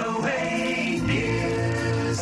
VOA News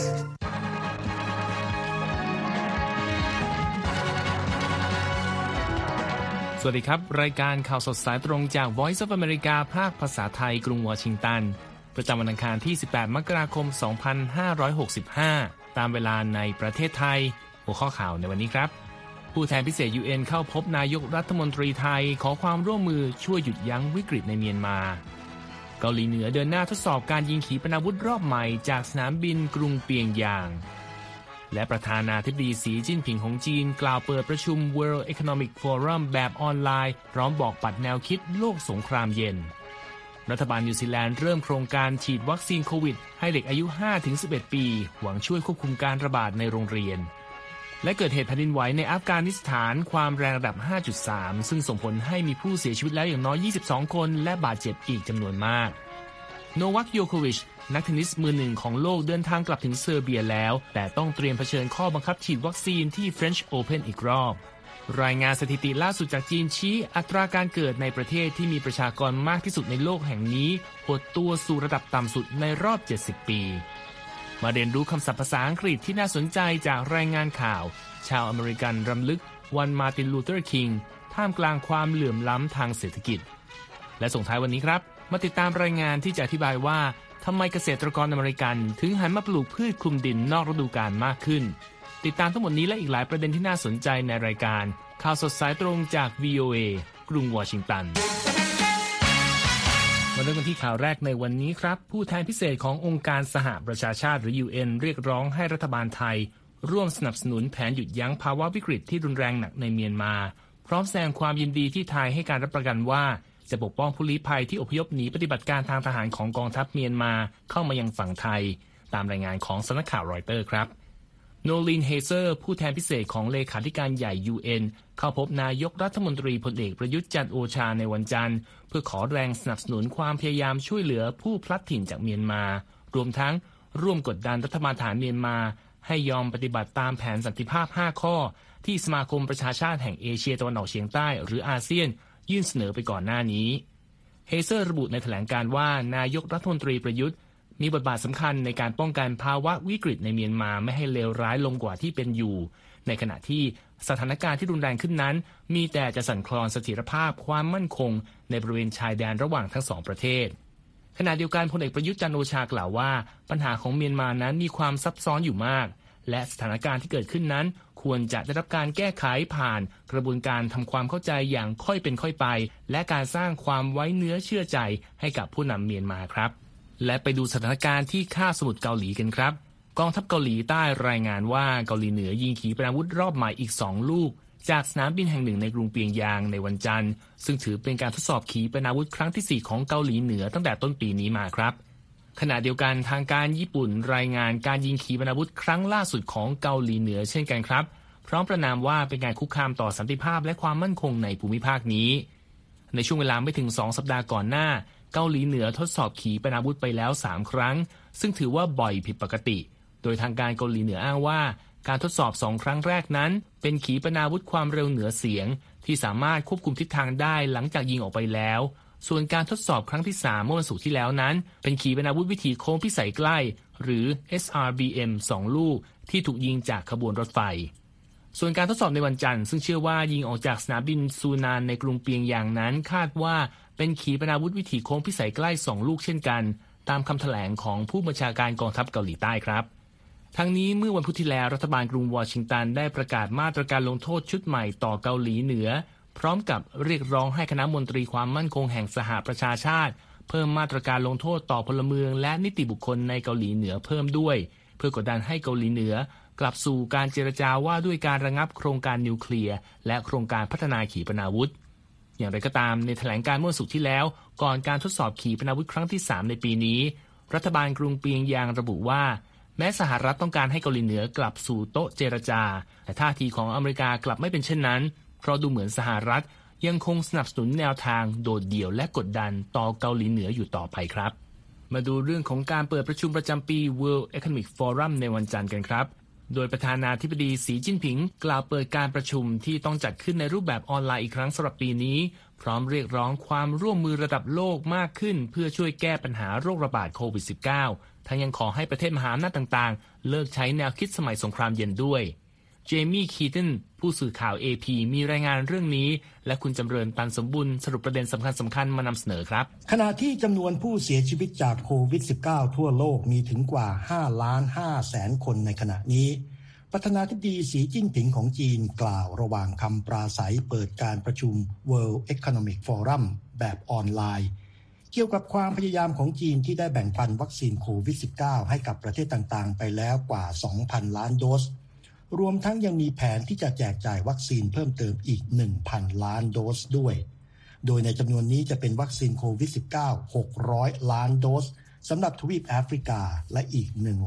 สวัสดีครับรายการข่าวสดสายตรงจาก Voice of America ภาคภาษาไทยกรุงวอชิงตันประจำวันอังคารที่18มกราคม2565ตามเวลาในประเทศไทยหัวข้อข่าวในวันนี้ครับผู้แทนพิเศษ UN เข้าพบนายกรัฐมนตรีไทยขอความร่วมมือช่วยหยุดยั้งวิกฤตในเมียนมาเกาหลีเหนือเดินหน้าทดสอบการยิงขีปนาวุธรอบใหม่จากสนามบินกรุงเปียงยางและประธานาธิบดีสีจิ้นผิงของจีนกล่าวเปิดประชุม World Economic Forum แบบออนไลน์พร้อมบอกปัดแนวคิดโลกสงครามเย็นรัฐบาลนิวซีแลนด์เริ่มโครงการฉีดวัคซีนโควิดให้เด็กอายุ 5-11 ปีหวังช่วยควบคุมการระบาดในโรงเรียนและเกิดเหตุแผ่นดินไหวในอัฟกานิสถานความแรงระดับ 5.3 ซึ่งส่งผลให้มีผู้เสียชีวิตแล้วอย่างน้อย 22 คนและบาดเจ็บอีกจำนวนมากโนวัค โยโควิชนักเทนนิสมือหนึ่งของโลกเดินทางกลับถึงเซอร์เบียแล้วแต่ต้องเตรียมเผชิญข้อบังคับฉีดวัคซีนที่ French Open อีกรอบรายงานสถิติล่าสุดจากจีนชี้อัตราการเกิดในประเทศที่มีประชากรมากที่สุดในโลกแห่งนี้หดตัวสู่ระดับต่ำสุดในรอบ 70 ปีมาเรียนรู้คำศัพท์ภาษาอังกฤษที่น่าสนใจจากรายงานข่าวชาวอเมริกันรำลึกวันมาร์ติน ลูเทอร์ คิงท่ามกลางความเหลื่อมล้ำทางเศรษฐกิจและส่งท้ายวันนี้ครับมาติดตามรายงานที่จะอธิบายว่าทำไมเกษตรกรอเมริกันถึงหันมาปลูกพืชคลุมดินนอกฤดูกาลมากขึ้นติดตามทั้งหมดนี้และอีกหลายประเด็นที่น่าสนใจในรายการข่าวสดสายตรงจาก VOA กรุงวอชิงตันมาเริ่มกันที่ข่าวแรกในวันนี้ครับผู้แทนพิเศษขององค์การสหประชาชาติหรือ UN เรียกร้องให้รัฐบาลไทยร่วมสนับสนุนแผนหยุดยั้งภาวะวิกฤตที่รุนแรงหนักในเมียนมาพร้อมแสดงความยินดีที่ไทยให้การรับประกันว่าจะปกป้องผู้ลี้ภัยที่อพยพหนีปฏิบัติการทางทหารของกองทัพเมียนมาเข้ามายังฝั่งไทยตามรายงานของสำนักข่าวรอยเตอร์ครับโนลิน เฮเซอร์ผู้แทนพิเศษของเลขาธิการใหญ่ UN เข้าพบนายกรัฐมนตรีพลเอกประยุทธ์จันทร์โอชาในวันจันทร์เพื่อขอแรงสนับสนุนความพยายามช่วยเหลือผู้พลัดถิ่นจากเมียนมารวมทั้งร่วมกดดันรัฐบาลทหารเมียนมาให้ยอมปฏิบัติตามแผนสันติภาพ5ข้อที่สมาคมประชาชาติแห่งเอเชียตะวันออกเฉียงใต้หรืออาเซียนยื่นเสนอไปก่อนหน้านี้เฮเซอร์ระบุในแถลงการณ์ว่านายกรัฐมนตรีประยุทธ์มีบทบาทสำคัญในการป้องกันภาวะวิกฤตในเมียนมาไม่ให้เลวร้ายลงกว่าที่เป็นอยู่ในขณะที่สถานการณ์ที่รุนแรงขึ้นนั้นมีแต่จะสั่นคลอนเสถียรภาพความมั่นคงในบริเวณชายแดนระหว่างทั้งสองประเทศขณะเดียวกันพลเอกประยุทธ์จันทร์โอชากล่าวว่าปัญหาของเมียนมานั้นมีความซับซ้อนอยู่มากและสถานการณ์ที่เกิดขึ้นนั้นควรจะได้รับการแก้ไขผ่านกระบวนการทำความเข้าใจอย่างค่อยเป็นค่อยไปและการสร้างความไว้เนื้อเชื่อใจให้กับผู้นำเมียนมาครับและไปดูสถานการณ์ที่คาบสมุทรเกาหลีกันครับกองทัพเกาหลีใต้รายงานว่าเกาหลีเหนือยิงขีปนาวุธรอบใหม่อีก2ลูกจากสนามบินแห่งหนึ่งในกรุงเปียงยางในวันจันทร์ซึ่งถือเป็นการทดสอบขีปนาวุธครั้งที่4ของเกาหลีเหนือตั้งแต่ต้นปีนี้มาครับขณะเดียวกันทางการญี่ปุ่นรายงานการยิงขีปนาวุธครั้งล่าสุดของเกาหลีเหนือเช่นกันครับพร้อมประณามว่าเป็นการคุกคามต่อสันติภาพและความมั่นคงในภูมิภาคนี้ในช่วงเวลาไม่ถึง2สัปดาห์ก่อนหน้าเกาหลีเหนือทดสอบขีปนาวุธไปแล้ว3ครั้งซึ่งถือว่าบ่อยผิดปกติโดยทางการเกาหลีเหนืออ้างว่าการทดสอบ2ครั้งแรกนั้นเป็นขีปนาวุธความเร็วเหนือเสียงที่สามารถควบคุมทิศทางได้หลังจากยิงออกไปแล้วส่วนการทดสอบครั้งที่3เมื่อวันศุกร์ที่แล้วนั้นเป็นขีปนาวุธวิถีโค้งพิสัยใกล้หรือ SRBM 2 ลูกที่ถูกยิงจากขบวนรถไฟส่วนการทดสอบในวันจันทร์ซึ่งเชื่อว่ายิงออกจากสนามบินซูนานในกรุงเปียงยางนั้นคาดว่าเป็นขีปนาวุธวิถีโค้งพิสัยใกล้2ลูกเช่นกันตามคำแถลงของผู้บัญชาการกองทัพเกาหลีใต้ครับทั้งนี้เมื่อวันพุธที่แล้วรัฐบาลกรุงวอชิงตันได้ประกาศมาตรการลงโทษชุดใหม่ต่อเกาหลีเหนือพร้อมกับเรียกร้องให้คณะมนตรีความมั่นคงแห่งสหประชาชาติเพิ่มมาตรการลงโทษต่อพลเมืองและนิติบุคคลในเกาหลีเหนือเพิ่มด้วยเพื่อกดดันให้เกาหลีเหนือกลับสู่การเจรจาว่าด้วยการระงับโครงการนิวเคลียร์และโครงการพัฒนาขีปนาวุธอย่างไรก็ตามในแถลงการเมื่อศุกร์ที่แล้วก่อนการทดสอบขีปนาวุธครั้งที่3ในปีนี้รัฐบาลกรุงเปียงยางระบุว่าแม้สหรัฐต้องการให้เกาหลีเหนือกลับสู่โต๊ะเจรจาแต่ท่าทีของอเมริกากลับไม่เป็นเช่นนั้นเพราะดูเหมือนสหรัฐยังคงสนับสนุนแนวทางโดดเดี่ยวและกดดันต่อเกาหลีเหนืออยู่ต่อไปครับมาดูเรื่องของการเปิดประชุมประจำปี World Economic Forum ในวันจันทร์กันครับโดยประธานาธิบดีสีจิ้นผิงกล่าวเปิดการประชุมที่ต้องจัดขึ้นในรูปแบบออนไลน์อีกครั้งสำหรับปีนี้พร้อมเรียกร้องความร่วมมือระดับโลกมากขึ้นเพื่อช่วยแก้ปัญหาโรคระบาดโควิด -19 ทั้งยังขอให้ประเทศมหาอำนาจต่างๆเลิกใช้แนวคิดสมัยสงครามเย็นด้วยเจมี่คีตันผู้สื่อข่าว AP มีรายงานเรื่องนี้และคุณจำเริญตันสมบุญสรุปประเด็นสำคัญมานำเสนอครับขณะที่จำนวนผู้เสียชีวิตจากโควิด -19 ทั่วโลกมีถึงกว่า 5,500,000 คนในขณะนี้ประธานาธิบดีสีจิ้นผิงของจีนกล่าวระหว่างคำปราศรัยเปิดการประชุม World Economic Forum แบบออนไลน์เกี่ยวกับความพยายามของจีนที่ได้แบ่งปันวัคซีนโควิด -19 ให้กับประเทศต่างๆไปแล้วกว่า 2,000 ล้านโดสรวมทั้งยังมีแผนที่จะแจกจ่ายวัคซีนเพิ่มเติมอีก 1,000 ล้านโดสด้วยโดยในจำนวนนี้จะเป็นวัคซีนโควิด -19 600 ล้านโดสสำหรับทวีปแอฟริกาและอีก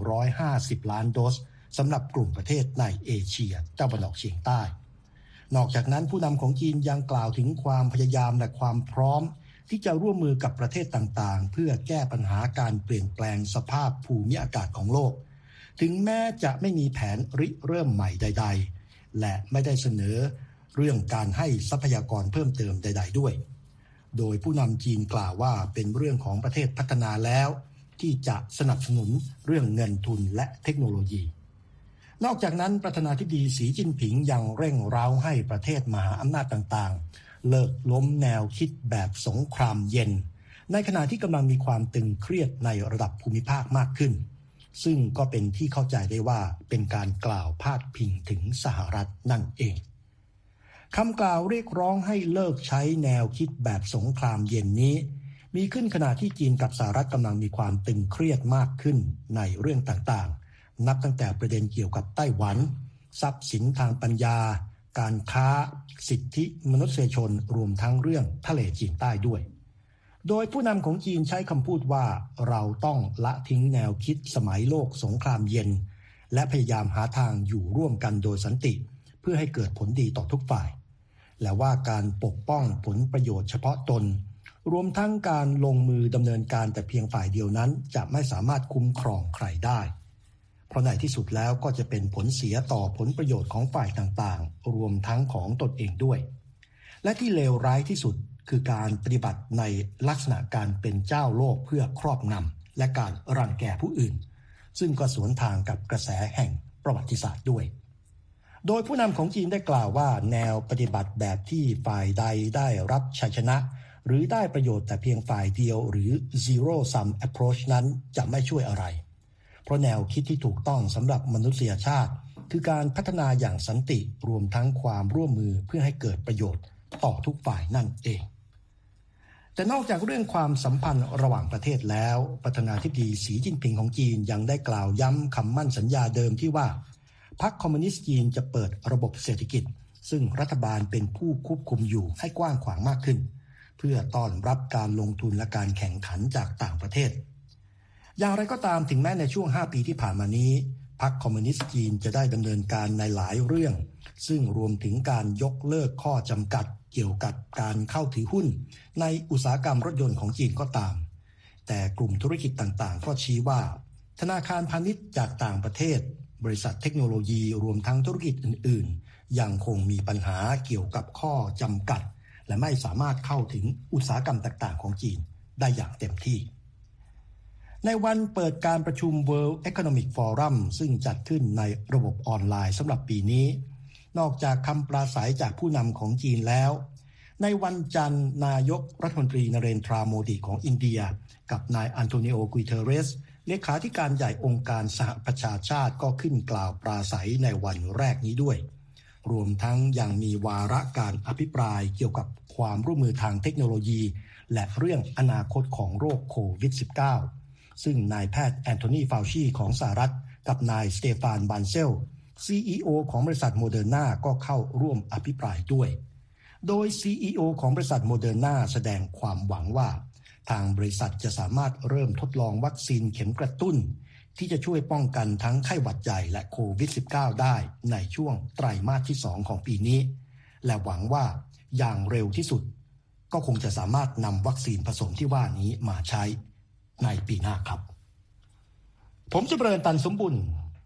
150 ล้านโดสสำหรับกลุ่มประเทศในเอเชียตะวันออกเฉียงใต้นอกจากนั้นผู้นำของจีนยังกล่าวถึงความพยายามและความพร้อมที่จะร่วมมือกับประเทศต่างๆเพื่อแก้ปัญหาการเปลี่ยนแปลงสภาพภูมิอากาศของโลกถึงแม้จะไม่มีแผนริเริ่มใหม่ใดๆและไม่ได้เสนอเรื่องการให้ทรัพยากรเพิ่มเติมใดๆด้วยโดยผู้นำจีนกล่าวว่าเป็นเรื่องของประเทศพัฒนาแล้วที่จะสนับสนุนเรื่องเงินทุนและเทคโนโลยีนอกจากนั้นประธานาธิบดีสีจิ้นผิงยังเร่งเร้าให้ประเทศมหาอำนาจต่างๆเลิกล้มแนวคิดแบบสงครามเย็นในขณะที่กำลังมีความตึงเครียดในระดับภูมิภาคมากขึ้นซึ่งก็เป็นที่เข้าใจได้ว่าเป็นการกล่าวพาดพิงถึงสหรัฐนั่นเองคำกล่าวเรียกร้องให้เลิกใช้แนวคิดแบบสงครามเย็นนี้มีขึ้นขณะที่จีนกับสหรัฐกำลังมีความตึงเครียดมากขึ้นในเรื่องต่างๆนับตั้งแต่ประเด็นเกี่ยวกับไต้หวันทรัพย์สินทางปัญญาการค้าสิทธิมนุษยชนรวมทั้งเรื่องทะเลจีนใต้ด้วยโดยผู้นำของจีนใช้คำพูดว่าเราต้องละทิ้งแนวคิดสมัยโลกสงครามเย็นและพยายามหาทางอยู่ร่วมกันโดยสันติเพื่อให้เกิดผลดีต่อทุกฝ่ายและว่าการปกป้องผลประโยชน์เฉพาะตนรวมทั้งการลงมือดำเนินการแต่เพียงฝ่ายเดียวนั้นจะไม่สามารถคุ้มครองใครได้เพราะในที่สุดแล้วก็จะเป็นผลเสียต่อผลประโยชน์ของฝ่ายต่างๆรวมทั้งของตนเองด้วยและที่เลวร้ายที่สุดคือการปฏิบัติในลักษณะการเป็นเจ้าโลกเพื่อครอบงำและการรังแกผู้อื่นซึ่งก็สวนทางกับกระแสแห่งประวัติศาสตร์ด้วยโดยผู้นำของจีนได้กล่าวว่าแนวปฏิบัติแบบที่ฝ่ายใดได้รับชัยชนะหรือได้ประโยชน์แต่เพียงฝ่ายเดียวหรือ zero sum approach นั้นจะไม่ช่วยอะไรเพราะแนวคิดที่ถูกต้องสำหรับมนุษยชาติคือการพัฒนาอย่างสันติรวมทั้งความร่วมมือเพื่อให้เกิดประโยชน์ต่อทุกฝ่ายนั่นเองแต่นอกจากเรื่องความสัมพันธ์ระหว่างประเทศแล้วประธานาธิบดีสีจิ้นผิงของจีนยังได้กล่าวย้ำคำมั่นสัญญาเดิมที่ว่าพรรคคอมมิวนิสต์จีนจะเปิดระบบเศรษฐกิจซึ่งรัฐบาลเป็นผู้ควบคุมอยู่ให้กว้างขวางมากขึ้นเพื่อต้อนรับการลงทุนและการแข่งขันจากต่างประเทศอย่างไรก็ตามถึงแม้ในช่วง5ปีที่ผ่านมานี้พรรคคอมมิวนิสต์จีนจะได้ดำเนินการในหลายเรื่องซึ่งรวมถึงการยกเลิกข้อจำกัดเกี่ยวกับการเข้าถือหุ้นในอุตสาหกรรมรถยนต์ของจีนก็ตามแต่กลุ่มธุรกิจต่างๆก็ชี้ว่าธนาคารพาณิชย์จากต่างประเทศบริษัทเทคโนโลยีรวมทั้งธุรกิจอื่นๆยังคงมีปัญหาเกี่ยวกับข้อจำกัดและไม่สามารถเข้าถึงอุตสาหกรรมต่างๆของจีนได้อย่างเต็มที่ในวันเปิดการประชุม World Economic Forum ซึ่งจัดขึ้นในระบบออนไลน์สำหรับปีนี้นอกจากคำปราศรัยจากผู้นำของจีนแล้วในวันจันทร์นายกรัฐมนตรีนเรนทราโมดีของอินเดียกับนายอันโตนิโอ กุยเทเรสเลขาธิการใหญ่องค์การสหประชาชาติก็ขึ้นกล่าวปราศรัยในวันแรกนี้ด้วยรวมทั้งยังมีวาระการอภิปรายเกี่ยวกับความร่วมมือทางเทคโนโลยีและเรื่องอนาคตของโรคโควิด -19 ซึ่งนายแพทย์แอนโทนี ฟาวชีของสหรัฐกับนายสเตฟาน บันเซล CEO ของบริษัทโมเดอร์นาก็เข้าร่วมอภิปรายด้วยโดย CEO ของบริษัทโมเดอร์นาแสดงความหวังว่าทางบริษัทจะสามารถเริ่มทดลองวัคซีนเข็มกระตุ้นที่จะช่วยป้องกันทั้งไข้หวัดใหญ่และโควิด -19 ได้ในช่วงไตรมาสที่2ของปีนี้และหวังว่าอย่างเร็วที่สุดก็คงจะสามารถนำวัคซีนผสมที่ว่านี้มาใช้ในปีหน้าครับผมจำเริญตันสมบุญ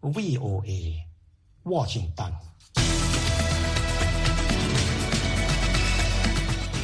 VOA วอชิงตัน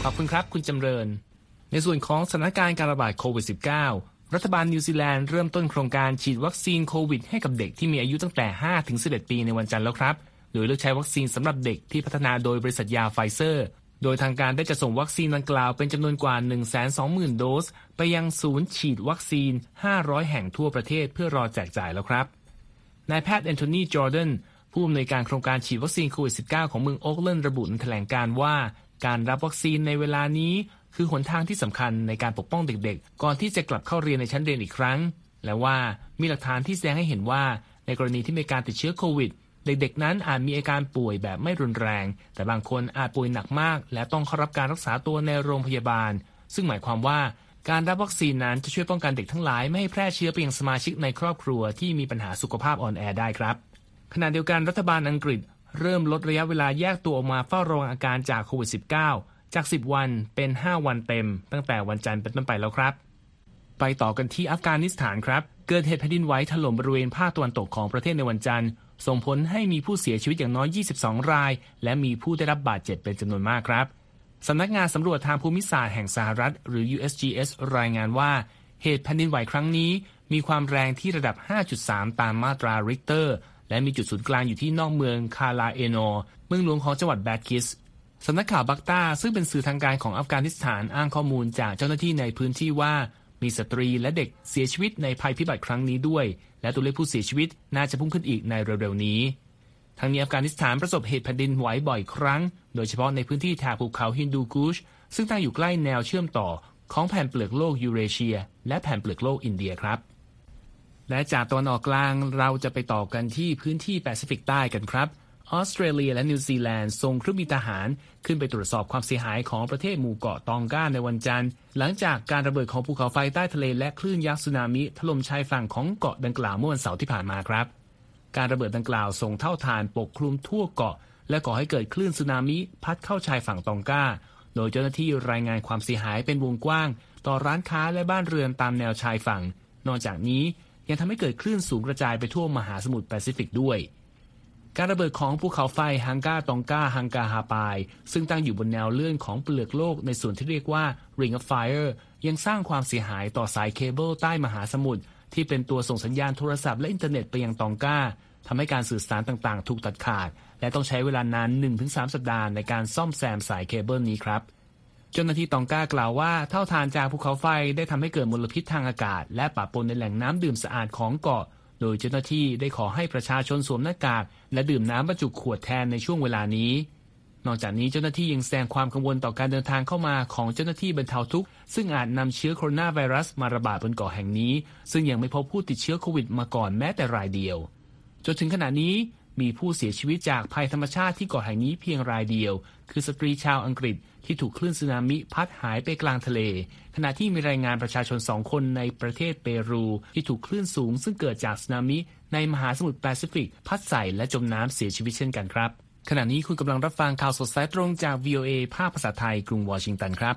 ขอบคุณครับคุณจำเริญในส่วนของสถานการณ์การระบาดโควิด -19 รัฐบาลนิวซีแลนด์เริ่มต้นโครงการฉีดวัคซีนโควิดให้กับเด็กที่มีอายุตั้งแต่5 ถึง 11 ปีในวันจันทร์แล้วครับโดยเลือกใช้วัคซีนสำหรับเด็กที่พัฒนาโดยบริษัทยาไฟเซอร์โดยทางการได้จะส่งวัคซีนดังกล่าวเป็นจำนวนกว่า 120,000 โดสไปยังศูนย์ฉีดวัคซีน500แห่งทั่วประเทศเพื่อรอแจกจ่ายแล้วครับนายแพทย์แอนโทนีจอร์แดนผู้อำนวยการโครงการฉีดวัคซีนโควิด -19 ของเมืองโอ๊คแลนด์ระบุในแถลงการณ์ว่าการรับวัคซีนในเวลานี้คือหนทางที่สำคัญในการปกป้องเด็กๆก่อนที่จะกลับเข้าเรียนในชั้นเรียนอีกครั้งและว่ามีหลักฐานที่แสดงให้เห็นว่าในกรณีที่มีการติดเชื้อโควิดเด็กๆนั้นอาจมีอาการป่วยแบบไม่รุนแรงแต่บางคนอาจป่วยหนักมากและต้องเข้ารับการรักษาตัวในโรงพยาบาลซึ่งหมายความว่าการรับวัคซีนนั้นจะช่วยป้องกันเด็กทั้งหลายไม่ให้แพร่เชื้อไปยังสมาชิกในครอบครัวที่มีปัญหาสุขภาพอ่อนแอได้ครับขณะเดียวกันรัฐบาลอังกฤษเริ่มลดระยะเวลาแยกตัวออกมาเฝ้าระวังอาการจากโควิด -19 จาก10 วันเป็น5 วันเต็มตั้งแต่วันจันทร์เป็นต้นไปแล้วครับไปต่อกันที่อัฟกานิสถานครับเกิดเหตุแผ่นดินไหวถล่มบริเวณภาคตะวันตกของประเทศในวันจันทร์ส่งผลให้มีผู้เสียชีวิตอย่างน้อย22 รายและมีผู้ได้รับบาดเจ็บเป็นจำนวนมากครับสำนักงานสำรวจทางภูมิศาสตร์แห่งสหรัฐหรือ USGS รายงานว่าเหตุแผ่นดินไหวครั้งนี้มีความแรงที่ระดับ 5.3 ตามมาตราริกเตอร์และมีจุดศูนย์กลางอยู่ที่นอกเมืองคาลาเอนอเมืองหลวงของจังหวัดแบดคิสสำนักข่าวบักตาซึ่งเป็นสื่อทางการของอัฟกานิสถานอ้างข้อมูลจากเจ้าหน้าที่ในพื้นที่ว่ามีสตรีและเด็กเสียชีวิตในภัยพิบัติครั้งนี้ด้วยและตัวเลขผู้เสียชีวิตน่าจะพุ่งขึ้นอีกในเร็วๆนี้ทั้งนี้อัฟกานิสถานประสบเหตุแผ่นดินไหวบ่อยครั้งโดยเฉพาะในพื้นที่แถบภูเขาฮินดูคูชซึ่งตั้งอยู่ใกล้แนวเชื่อมต่อของแผ่นเปลือกโลกยูเรเชียและแผ่นเปลือกโลกอินเดียครับและจากตะวันออกกลางเราจะไปต่อกันที่พื้นที่แปซิฟิกใต้กันครับออสเตรเลียและนิวซีแลนด์ส่งเครื่องบินทหารขึ้นไปตรวจสอบความเสียหายของประเทศหมู่เกาะตองกาในวันจันทร์หลังจากการระเบิดของภูเขาไฟใต้ทะเลและคลื่นยักษ์สึนามิถล่มชายฝั่งของเกาะดังกล่าวเมื่อวันเสาร์ที่ผ่านมาครับการระเบิดดังกล่าวส่งเท่าฐานปกคลุมทั่วเกาะและก่อให้เกิดคลื่นสึนามิพัดเข้าชายฝั่งตองกาโดยเจ้าหน้าที่รายงานความเสียหายเป็นวงกว้างต่อร้านค้าและบ้านเรือนตามแนวชายฝั่งนอกจากนี้ยังทำให้เกิดคลื่นสูงกระจายไปทั่วมหาสมุทรแปซิฟิกด้วยการระเบิดของภูเขาไฟฮังกาตองกาฮังกาฮาปายซึ่งตั้งอยู่บนแนวเลื่อนของเปลือกโลกในส่วนที่เรียกว่า Ring of Fire ยังสร้างความเสียหายต่อสายเคเบิลใต้มหาสมุทรที่เป็นตัวส่งสัญญาณโทรศัพท์และอินเทอร์เน็ตไปยังตองกาทำให้การสื่อสารต่างๆถูกตัดขาดและต้องใช้เวลานาน 1-3 สัปดาห์ในการซ่อมแซมสายเคเบิลนี้ครับเจ้าหน้าที่ตองกากล่าวว่าเท่าฐานจากภูเขาไฟได้ทำให้เกิดมลพิษทางอากาศและปะปนในแหล่งน้ำดื่มสะอาดของเกาะโดยเจ้าหน้าที่ได้ขอให้ประชาชนสวมหน้ากากและดื่มน้ำบรรจุขวดแทนในช่วงเวลานี้นอกจากนี้เจ้าหน้าที่ยังแสดงความกังวลต่อการเดินทางเข้ามาของเจ้าหน้าที่บรรเทาทุกข์ซึ่งอาจนำเชื้อโคโรนาไวรัสมาระบาดบนเกาะแห่งนี้ซึ่งยังไม่พบผู้ติดเชื้อโควิดมาก่อนแม้แต่รายเดียวจนถึงขณะนี้มีผู้เสียชีวิตจากภัยธรรมชาติที่เกาะแห่งนี้เพียงรายเดียวคือสตรีชาวอังกฤษที่ถูกคลื่นสึนามิพัดหายไปกลางทะเลขณะที่มีรายงานประชาชน2 คนในประเทศเปรูที่ถูกคลื่นสูงซึ่งเกิดจากสึนามิในมหาสมุทรแปซิฟิกพัดใส่และจมน้ำเสียชีวิตเช่นกันครับขณะนี้คุณกำลังรับฟังข่าวสดสายตรงจาก VOA ภาคภาษาไทยกรุงวอชิงตันครับ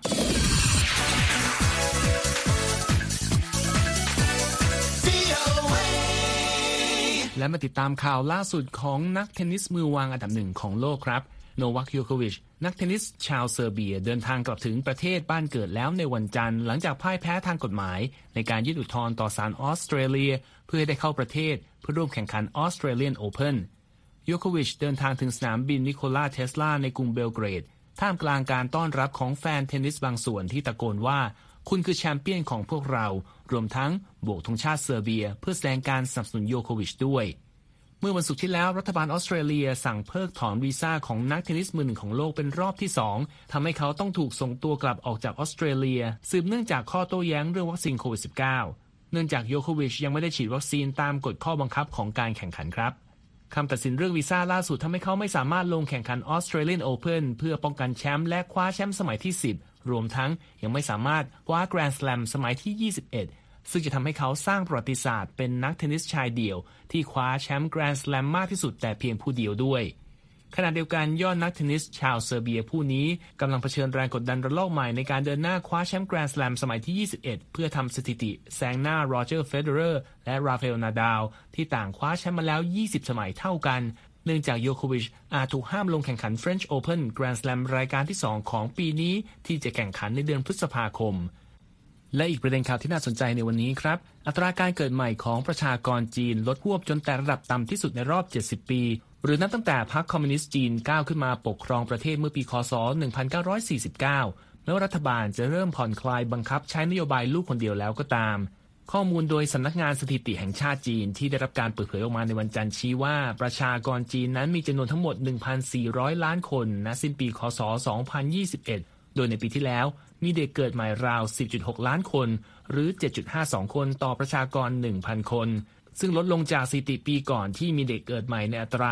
และมาติดตามข่าวล่าสุดของนักเทนนิสมือวางอันดับ1ของโลกครับโนวัค โยโควิชนักเทนนิสชาวเซอร์เบียเดินทางกลับถึงประเทศบ้านเกิดแล้วในวันจันทร์หลังจากพ่ายแพ้ทางกฎหมายในการยื่นอุทธรณ์ต่อศาลออสเตรเลียเพื่อได้เข้าประเทศเพื่อร่วมแข่งขันออสเตรเลียนโอเพ่นโยโควิชเดินทางถึงสนามบินนิโคลาเทสลาในกรุงเบลเกรดท่ามกลางการต้อนรับของแฟนเทนนิสบางส่วนที่ตะโกนว่าคุณคือแชมเปี้ยนของพวกเรารวมทั้งโบกธงชาติเซอร์เบียเพื่อแสดงการสนับสนุนโยโควิชด้วยเมื่อวันศุกร์ที่แล้วรัฐบาลออสเตรเลียสั่งเพิกถอนวีซ่าของนักเทนนิสมือหนึ่งของโลกเป็นรอบที่2ทำให้เขาต้องถูกส่งตัวกลับออกจากออสเตรเลียสืบเนื่องจากข้อโต้แย้งเรื่องวัคซีนโควิด -19 เนื่องจากโยโควิชยังไม่ได้ฉีดวัคซีนตามกฎข้อบังคับของการแข่งขันครับคำตัดสินเรื่องวีซ่าล่าสุดทำให้เขาไม่สามารถลงแข่งขันออสเตรเลียนโอเพ่นเพื่อป้องกันแชมป์และคว้าแชมป์สมัยที่10รวมทั้งยังไม่สามารถคว้าแกรนด์สแลมสมัยที่21ซึ่งจะทำให้เขาสร้างประวัติศาสตร์เป็นนักเทนนิสชายเดี่ยวที่คว้าแชมป์แกรนด์สแลมมากที่สุดแต่เพียงผู้เดียวด้วยขณะเดียวกันยอดนักเทนนิสชาวเซอร์เบียผู้นี้กำลังเผชิญแรงกดดันระลอกใหม่ในการเดินหน้าคว้าแชมป์แกรนด์สแลมสมัยที่21เพื่อทำสถิติแซงหน้าโรเจอร์เฟเดอเรอร์และราฟาเอลนาดาลที่ต่างคว้าแชมป์มาแล้ว20สมัยเท่ากันเนื่องจากโยโควิชอาจถูกห้ามลงแข่งขัน French Open Grand Slam รายการที่2ของปีนี้ที่จะแข่งขันในเดือนพฤษภาคมและอีกประเด็นข่าวที่น่าสนใจในวันนี้ครับอัตราการเกิดใหม่ของประชากรจีนลดฮวบจนแต่ระดับต่ำที่สุดในรอบ70ปีหรือนับตั้งแต่พรรคคอมมิวนิสต์จีนก้าวขึ้นมาปกครองประเทศเมื่อปีค.ศ. 1949แม้ว่ารัฐบาลจะเริ่มผ่อนคลายบังคับใช้นโยบายลูกคนเดียวแล้วก็ตามข้อมูลโดยสำนักงานสถิติแห่งชาติจีนที่ได้รับการเปิดเผยออกมาในวันจันทร์ชี้ว่าประชากรจีนนั้นมีจำนวนทั้งหมด 1,400 ล้านคนณสิ้นปีค.ศ. 2021โดยในปีที่แล้วมีเด็กเกิดใหม่ราว 10.6 ล้านคนหรือ 7.52 คนต่อประชากร 1,000 คนซึ่งลดลงจากสถิติปีก่อนที่มีเด็กเกิดใหม่ในอัตรา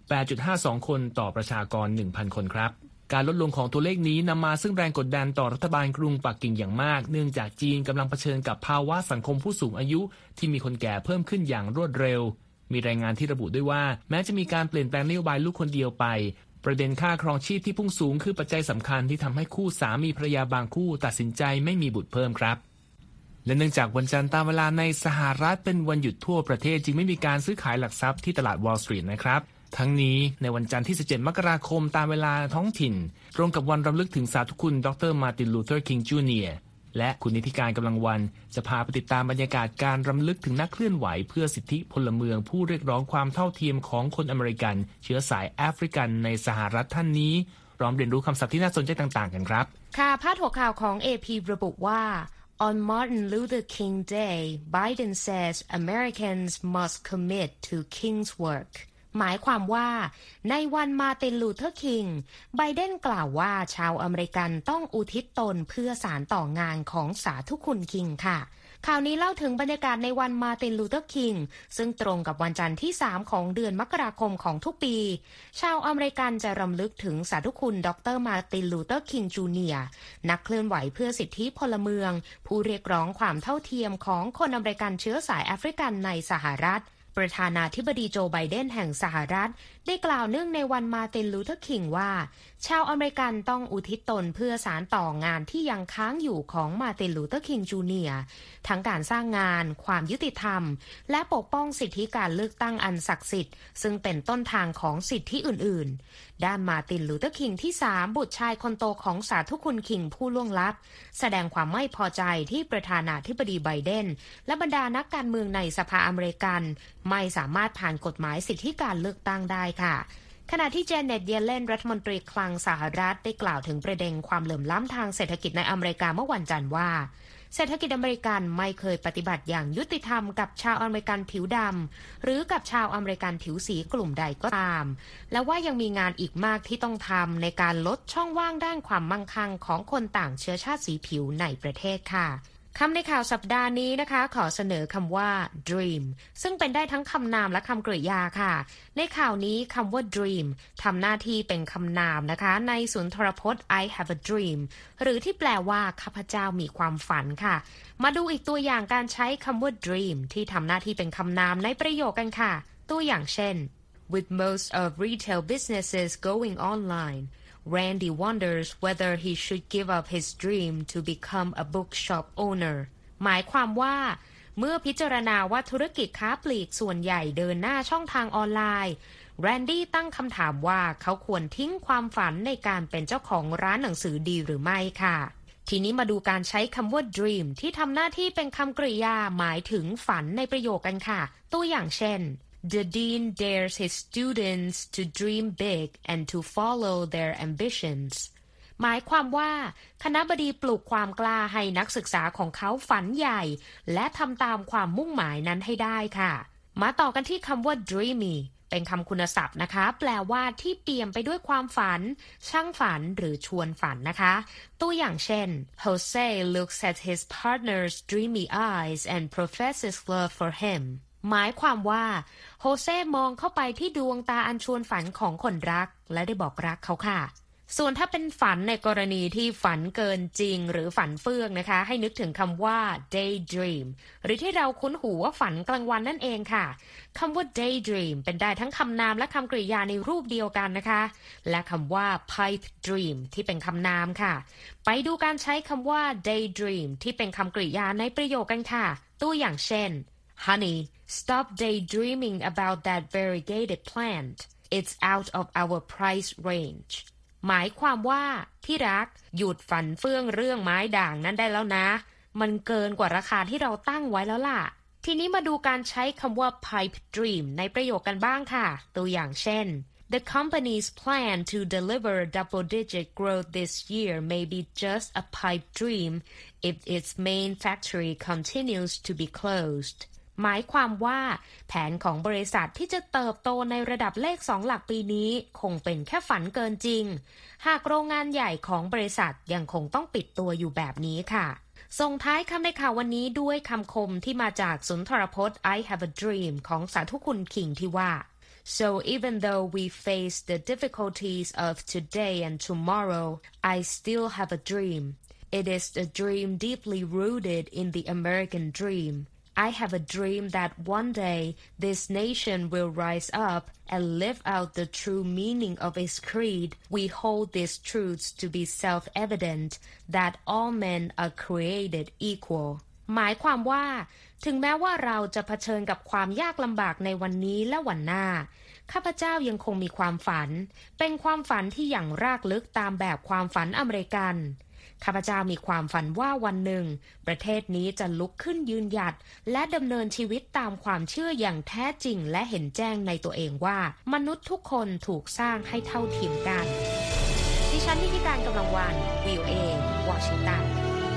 8.52 คนต่อประชากร 1,000 คนครับการลดลงของตัวเลขนี้นำมาซึ่งแรงกดดันต่อรัฐบาลกรุงปักกิ่งอย่างมากเนื่องจากจีนกำลังเผชิญกับภาวะสังคมผู้สูงอายุที่มีคนแก่เพิ่มขึ้นอย่างรวดเร็วมีรายงานที่ระบุด้วยว่าแม้จะมีการเปลี่ยนแปลงนโยบายลูกคนเดียวไปประเด็นค่าครองชีพที่พุ่งสูงคือปัจจัยสำคัญที่ทำให้คู่สามีภรรยาบางคู่ตัดสินใจไม่มีบุตรเพิ่มครับและเนื่องจากวันจันทร์ตามเวลาในสหรัฐเป็นวันหยุดทั่วประเทศจึงไม่มีการซื้อขายหลักทรัพย์ที่ตลาด Wall Street นะครับทั้งนี้ในวันจันทร์ที่17มกราคมตามเวลาท้องถิ่นตรงกับวันรำลึกถึงสาธุคุณดรมาร์ตินลูเทอร์คิงจูเนียร์และคุณนิติการกำลังวันจะพาไปติดตามบรรยากาศการรำลึกถึงนักเคลื่อนไหวเพื่อสิทธิพลเมืองผู้เรียกร้องความเท่าเทียมของคนอเมริกันเชื้อสายแอฟริกันในสหรัฐท่านนี้พร้อมเรียนรู้คำศัพท์ที่น่าสนใจต่างๆกันครับค่ะพาดหัวข่าวของ AP ระบุว่า On Martin Luther King Day Biden says Americans must commit to King's workหมายความว่าในวันมาร์ตินลูเทอร์คิงไบเดนกล่าวว่าชาวอเมริกันต้องอุทิศตนเพื่อสานต่องานของสาธุคุณคิงค่ะข่าวนี้เล่าถึงบรรยากาศในวันมาร์ตินลูเทอร์คิงซึ่งตรงกับวันจันทร์ที่3ของเดือนมกราคมของทุกปีชาวอเมริกันจะรำลึกถึงสาธุคุณดรมาร์ตินลูเทอร์คิงจูเนียร์นักเคลื่อนไหวเพื่อสิทธิพลเมืองผู้เรียกร้องความเท่าเทียมของคนอเมริกันเชื้อสายแอฟริกันในสหรัฐประธานาธิบดีโจไบเดนแห่งสหรัฐได้กล่าวเนื่องในวันมาร์ตินลูเทอร์คิงว่าชาวอเมริกันต้องอุทิศตนเพื่อสานต่องานที่ยังค้างอยู่ของมาร์ตินลูเทอร์คิงจูเนียร์ทั้งการสร้างงานความยุติธรรมและปกป้องสิทธิการเลือกตั้งอันศักดิ์สิทธิ์ซึ่งเป็นต้นทางของสิทธิอื่นๆด้านมาร์ตินลูเทอร์คิงที่3บุตรชายคนโตของสาธุคุณคิงผู้ล่วงลับแสดงความไม่พอใจที่ประธานาธิบดีไบเดนและบรรดานักการเมืองในสภาอเมริกันไม่สามารถผ่านกฎหมายสิทธิการเลือกตั้งได้ค่ะขณะที่เจเน็ต เยเลนรัฐมนตรีคลังสหรัฐได้กล่าวถึงประเด็นความเหลื่อมล้ำทางเศรษฐกิจในอเมริกาเมื่อวันจันทร์ว่าเศรษฐกิจอเมริกันไม่เคยปฏิบัติอย่างยุติธรรมกับชาวอเมริกันผิวดำหรือกับชาวอเมริกันผิวสีกลุ่มใดก็ตามและว่ายังมีงานอีกมากที่ต้องทำในการลดช่องว่างด้านความมั่งคั่งของคนต่างเชื้อชาติสีผิวในประเทศค่ะคำในข่าวสัปดาห์นี้นะคะขอเสนอคำว่า dream ซึ่งเป็นได้ทั้งคำนามและคำกริยาค่ะในข่าวนี้คำว่า dream ทำหน้าที่เป็นคำนามนะคะในสุนทรพจน์ I have a dream หรือที่แปลว่าข้าพเจ้ามีความฝันค่ะมาดูอีกตัวอย่างการใช้คำว่า dream ที่ทำหน้าที่เป็นคำนามในประโยคกันค่ะตัวอย่างเช่น With most of retail businesses going online Randy wonders whether he should give up his dream to become a bookshop owner หมายความว่าเมื่อพิจารณาว่าธุรกิจค้าปลีกส่วนใหญ่เดินหน้าช่องทางออนไลน์แรนดี้ตั้งคำถามว่าเขาควรทิ้งความฝันในการเป็นเจ้าของร้านหนังสือดีหรือไม่ค่ะทีนี้มาดูการใช้คำว่า dream ที่ทำหน้าที่เป็นคำกริยาหมายถึงฝันในประโยคกันค่ะตัวอย่างเช่นThe dean dares his students to dream big and to follow their ambitions หมายความว่าคณบดีปลูกความกล้าให้นักศึกษาของเขาฝันใหญ่และทำตามความมุ่งหมายนั้นให้ได้ค่ะมาต่อกันที่คำว่า dreamy เป็นคำคุณศัพท์นะคะแปลว่าที่เปี่ยมไปด้วยความฝันช่างฝันหรือชวนฝันนะคะตัวอย่างเช่น Jose looks at his partner's dreamy eyes and professes love for himหมายความว่าโฮเซ่มองเข้าไปที่ดวงตาอันชวนฝันของคนรักและได้บอกรักเขาค่ะส่วนถ้าเป็นฝันในกรณีที่ฝันเกินจริงหรือฝันเฟื่องนะคะให้นึกถึงคำว่า daydream หรือที่เราคุ้นหูว่าฝันกลางวันนั่นเองค่ะคำว่า daydream เป็นได้ทั้งคำนามและคำกริยาในรูปเดียวกันนะคะและคำว่า pipe dream ที่เป็นคำนามค่ะไปดูการใช้คำว่า daydream ที่เป็นคำกริยาในประโยคกันค่ะตัวอย่างเช่นHoney, stop daydreaming about that variegated plant. it's out of our price range หมายความว่าที่รักหยุดฝันเฟื่องเรื่องไม้ด่างนั้นได้แล้วนะมันเกินกว่าราคาที่เราตั้งไว้แล้วล่ะทีนี้มาดูการใช้คำว่า pipe dream ในประโยคกันบ้างค่ะตัวอย่างเช่น The company's plan to deliver double-digit growth this year may be just a pipe dream if its main factory continues to be closed หมายความว่าแผนของบริษัทที่จะเติบโตในระดับเลข2หลักปีนี้คงเป็นแค่ฝันเกินจริงหากโรงงานใหญ่ของบริษัทยังคงต้องปิดตัวอยู่แบบนี้ค่ะส่งท้ายคำในข่าววันนี้ด้วยคำคมที่มาจากสุนทรพจน์ I have a dream ของสาธุคุณคิงที่ว่า So even though we face the difficulties of today and tomorrow, I still have a dream. It is a dream deeply rooted in the American dream. I have a dream that one day this nation will rise up and live out the true meaning of its creed. We hold these truths to be self-evident that all men are created equal. หมายความว่าถึงแม้ว่าเราจะเผชิญกับความยากลำบากในวันนี้และวันหน้าข้าพเจ้ายังคงมีความฝันเป็นความฝันที่อย่างรากลึกตามแบบความฝันอเมริกันข้าพเจ้ามีความฝันว่าวันหนึ่งประเทศนี้จะลุกขึ้นยืนหยัดและดำเนินชีวิตตามความเชื่ออย่างแท้จริงและเห็นแจ้งในตัวเองว่ามนุษย์ทุกคนถูกสร้างให้เท่าเทียมกันดิฉันนิติการกำลังวัน VOA วอชิงตัน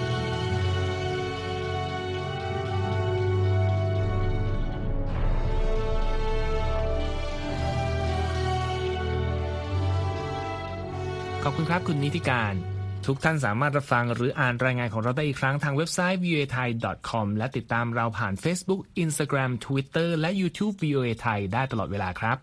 ขอบคุณครับคุณนิติการทุกท่านสามารถรับฟังหรืออ่านรายงานของเราได้อีกครั้งทางเว็บไซต์ voathai.com และติดตามเราผ่าน Facebook Instagram Twitter และ YouTube VOA Thai ได้ตลอดเวลาครับ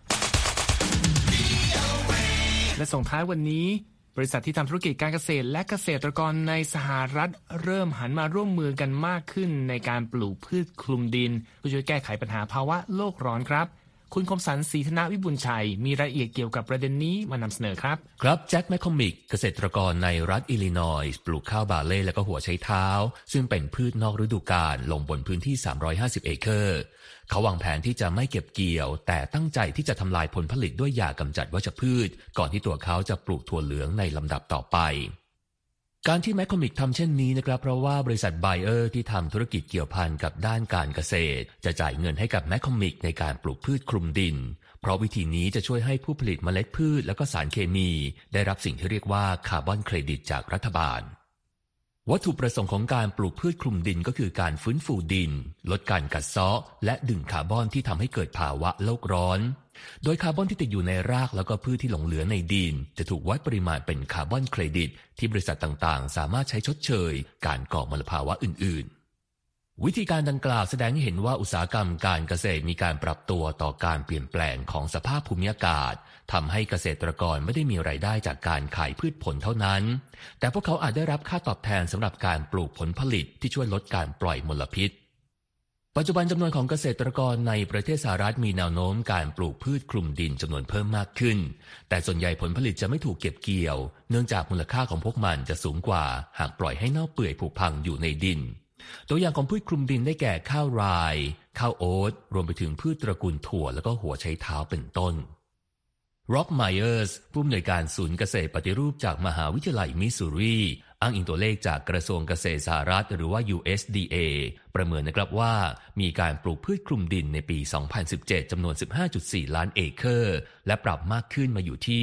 และส่งท้ายวันนี้บริษัทที่ทำธุรกิจการเกษตรและเกษตรกรในสหรัฐเริ่มหันมาร่วมมือกันมากขึ้นในการปลูกพืชคลุมดินเพื่อช่วยแก้ไขปัญหาภาวะโลกร้อนครับคุณคมสันต์ ศรีธนวิบุญชัยมีรายละเอียดเกี่ยวกับประเด็นนี้มานำเสนอครับครับแจ็คแมคคอมิกเกษตรกรในรัฐอิลลินอยส์ปลูกข้าวบาเล่และก็หัวไชเท้าซึ่งเป็นพืชนอกฤดูกาลลงบนพื้นที่350เอเคอร์เขาวางแผนที่จะไม่เก็บเกี่ยวแต่ตั้งใจที่จะทำลายผลผลิตด้วยยากำจัดวัชพืชก่อนที่ตัวเขาจะปลูกถั่วเหลืองในลำดับต่อไปการที่แมคคอมิกทำเช่นนี้นะครับเพราะว่าบริษัทไบเออร์ที่ทำธุรกิจเกี่ยวพันกับด้านการเกษตรจะจ่ายเงินให้กับแมคคอมิกในการปลูกพืชคลุมดินเพราะวิธีนี้จะช่วยให้ผู้ผลิตเมล็ดพืชและก็สารเคมีได้รับสิ่งที่เรียกว่าคาร์บอนเครดิตจากรัฐบาลวัตถุประสงค์ของการปลูกพืชคลุมดินก็คือการฟื้นฟูดินลดการกัดเซาะและดึงคาร์บอนที่ทำให้เกิดภาวะโลกร้อนโดยคาร์บอนที่ติดอยู่ในรากแล้วก็พืชที่หลงเหลือในดินจะถูกวัดปริมาณเป็นคาร์บอนเครดิตที่บริษัทต่างๆสามารถใช้ชดเชยการก่อมลภาวะอื่นๆวิธีการดังกล่าวแสดงให้เห็นว่าอุตสาหกรรมการเกษตรมีการปรับตัวต่อการเปลี่ยนแปลงของสภาพภูมิอากาศทำให้เกษตรกรไม่ได้มีรายได้จากการขายพืชผลเท่านั้นแต่พวกเขาอาจได้รับค่าตอบแทนสำหรับการปลูกผลผลิตที่ช่วยลดการปล่อยมลพิษปัจจุบันจำนวนของเกษตรกรในประเทศสหรัฐมีแนวโน้มการปลูกพืชคลุมดินจำนวนเพิ่มมากขึ้นแต่ส่วนใหญ่ผลผลิตจะไม่ถูกเก็บเกี่ยวเนื่องจากมูลค่าของพวกมันจะสูงกว่าหากปล่อยให้เน่าเปื่อยผุพังอยู่ในดินตัวอย่างของพืชคลุมดินได้แก่ข้าวไรซ์ข้าวโอ๊ตรวมไปถึงพืชตระกูลถั่วและก็หัวไชเท้าเป็นต้นร็อบไมเออร์สผู้อำนวยการศูนย์เกษตรปฏิรูปจากมหาวิทยาลัยมิสซูรีอ้างอิงตัวเลขจากกระทรวงเกษตรสหรัฐหรือว่า USDA ประเมินนะครับว่ามีการปลูกพืชคลุมดินในปี 2017 จำนวน 15.4 ล้านเอเคอร์และปรับมากขึ้นมาอยู่ที่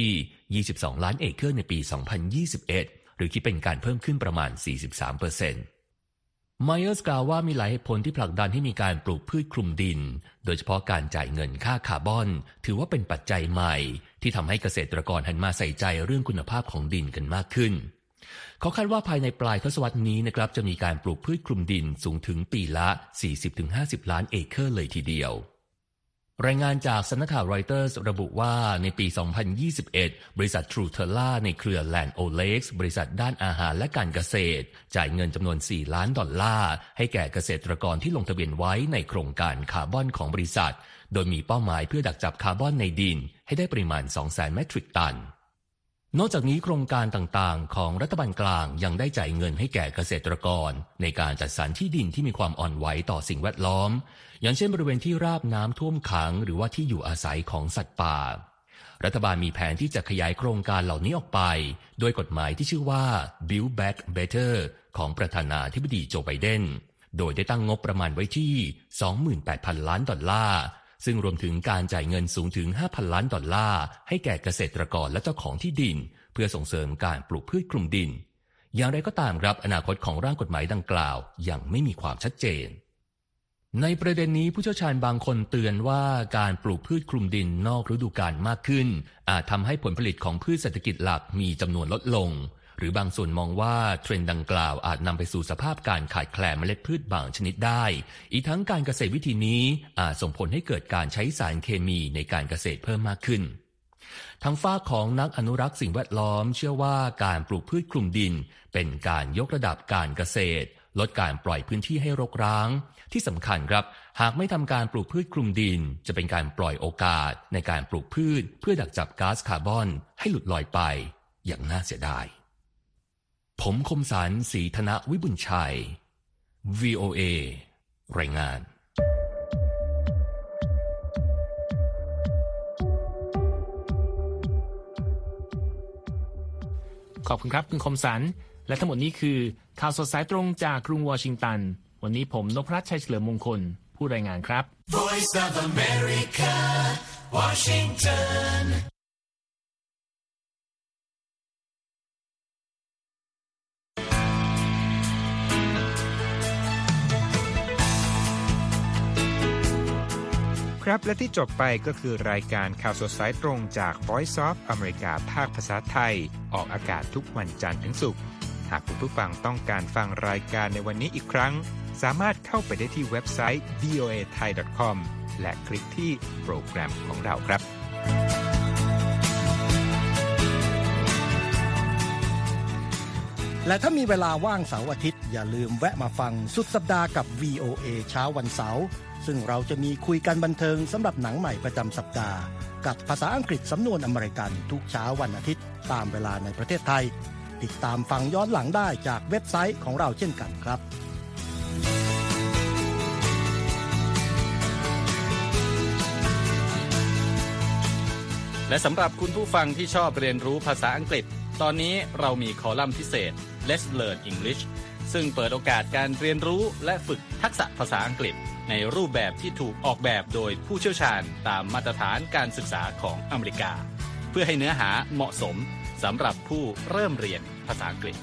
22 ล้านเอเคอร์ในปี 2021 หรือคิดเป็นการเพิ่มขึ้นประมาณ 43%ไมเออร์สกล่าวว่ามีหลายเหตุผลที่ผลักดันให้มีการปลูกพืชคลุมดินโดยเฉพาะการจ่ายเงินค่าคาร์บอนถือว่าเป็นปัจจัยใหม่ที่ทำให้เกษตรกรหันมาใส่ใจเรื่องคุณภาพของดินกันมากขึ้นเขาคาดว่าภายในปลายทศวรรษนี้นะครับจะมีการปลูกพืชคลุมดินสูงถึงปีละ 40-50 ล้านเอเคอร์เลยทีเดียวรายงานจากสำนักข่าวรอยเตอร์สระบุว่าในปี 2021 บริษัท Trutella ในเครือ Land O'Lakes บริษัทด้านอาหารและการเกษตรจ่ายเงินจำนวน$4 ล้านให้แก่เกษตรกรที่ลงทะเบียนไว้ในโครงการคาร์บอนของบริษัทโดยมีเป้าหมายเพื่อดักจับคาร์บอนในดินให้ได้ปริมาณ 200,000 เมตริกตันนอกจากนี้โครงการต่างๆของรัฐบาลกลางยังได้จ่ายเงินให้แก่เกษตรกรในการจัดสรรที่ดินที่มีความอ่อนไหวต่อสิ่งแวดล้อมอย่างเช่นบริเวณที่ราบน้ำท่วมขังหรือว่าที่อยู่อาศัยของสัตว์ป่ารัฐบาลมีแผนที่จะขยายโครงการเหล่านี้ออกไปโดยกฎหมายที่ชื่อว่า Build Back Better ของประธานาธิบดีโจไบเดนโดยได้ตั้งงบประมาณไว้ที่ 28,000 ล้านดอลลาร์ซึ่งรวมถึงการจ่ายเงินสูงถึง 5,000 ล้านดอลลาร์ให้แก่เกษตรกรและเจ้าของที่ดินเพื่อส่งเสริมการปลูกพืชคลุมดินอย่างไรก็ตามครับอนาคตของร่างกฎหมายดังกล่าวยังไม่มีความชัดเจนในประเด็นนี้ผู้เชี่ยวชาญบางคนเตือนว่าการปลูกพืชคลุมดินนอกฤดูกาลมากขึ้นอาจทำให้ผลผลิตของพืชเศรษฐกิจหลักมีจำนวนลดลงหรือบางส่วนมองว่าเทรนด์ดังกล่าวอาจนำไปสู่สภาพการขาดแคลนเมล็ดพืชบางชนิดได้อีกทั้งการเกษตรวิธีนี้อาจส่งผลให้เกิดการใช้สารเคมีในการเกษตรเพิ่มมากขึ้นทางฝ่ายของนักอนุรักษ์สิ่งแวดล้อมเชื่อว่าการปลูกพืชคลุมดินเป็นการยกระดับการเกษตรลดการปล่อยพื้นที่ให้รกร้างที่สำคัญครับหากไม่ทำการปลูกพืชคลุมดินจะเป็นการปล่อยโอกาสในการปลูกพืชเพื่อดักจับก๊าซคาร์บอนให้หลุดลอยไปอย่างน่าเสียดายผมคมสันต์ ศรีธนวิบุญชัย VOA รายงานขอบคุณครับคุณคมสันต์และทั้งหมดนี้คือข่าวสดสายตรงจากกรุงวอชิงตันวันนี้ผมนพรัตน์ชัยเฉลิมมงคลผู้รายงานครับ Voice of America, Washington ครับและที่จบไปก็คือรายการข่าวสดสายตรงจาก Voice of America ภาคภาษาไทยออกอากาศทุกวันจันทร์ถึงศุกร์หากคุณผู้ฟังต้องการฟังรายการในวันนี้อีกครั้งสามารถเข้าไปได้ที่เว็บไซต์ voathai.com และคลิกที่โปรแกรมของเราครับและถ้ามีเวลาว่างเสาร์อาทิตย์อย่าลืมแวะมาฟังสุดสัปดาห์กับ VOA เช้าวันเสาร์ซึ่งเราจะมีคุยกันบันเทิงสำหรับหนังใหม่ประจำสัปดาห์กับภาษาอังกฤษสำนวนอเมริกันทุกเช้าวันอาทิตย์ตามเวลาในประเทศไทยติดตามฟังย้อนหลังได้จากเว็บไซต์ของเราเช่นกันครับและสำหรับคุณผู้ฟังที่ชอบเรียนรู้ภาษาอังกฤษตอนนี้เรามีคอลัมน์พิเศษ Let's Learn English ซึ่งเปิดโอกาสการเรียนรู้และฝึกทักษะภาษาอังกฤษในรูปแบบที่ถูกออกแบบโดยผู้เชี่ยวชาญตามมาตรฐานการศึกษาของอเมริกาเพื่อให้เนื้อหาเหมาะสมสำหรับผู้เริ่มเรียนภาษาอังกฤษ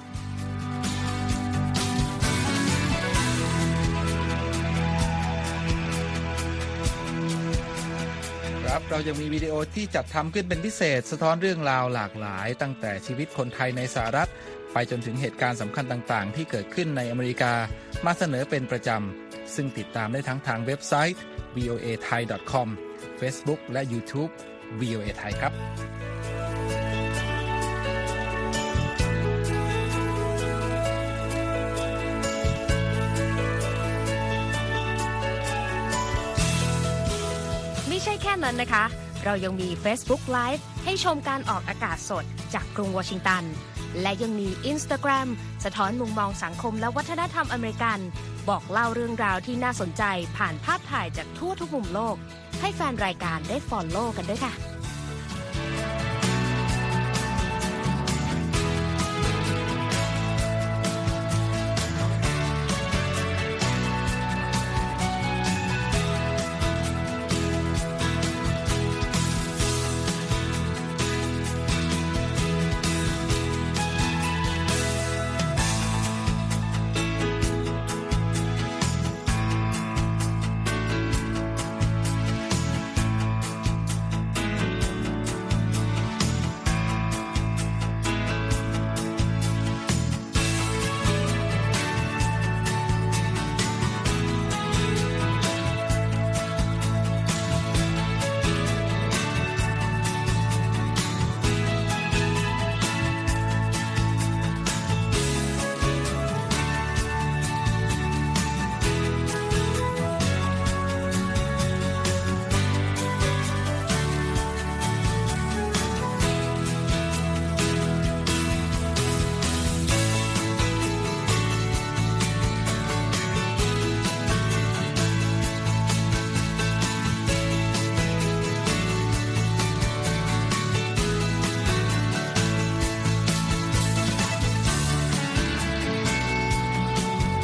ครับเรายังมีวิดีโอที่จัดทำขึ้นเป็นพิเศษสะท้อนเรื่องราวหลากหลายตั้งแต่ชีวิตคนไทยในสหรัฐไปจนถึงเหตุการณ์สำคัญต่างๆที่เกิดขึ้นในอเมริกามาเสนอเป็นประจำซึ่งติดตามได้ทั้งทางเว็บไซต์ voathai.com Facebook และ YouTube VOA Thai ครับไม่ใช่แค่นั้นนะคะเรายังมี Facebook Live ให้ชมการออกอากาศสดจากกรุงวอชิงตันและยังมี Instagram สะท้อนมุมมองสังคมและวัฒนธรรมอเมริกันบอกเล่าเรื่องราวที่น่าสนใจผ่านภาพถ่ายจากทั่วทุกมุมโลกให้แฟนรายการได้ follow กันด้วยค่ะ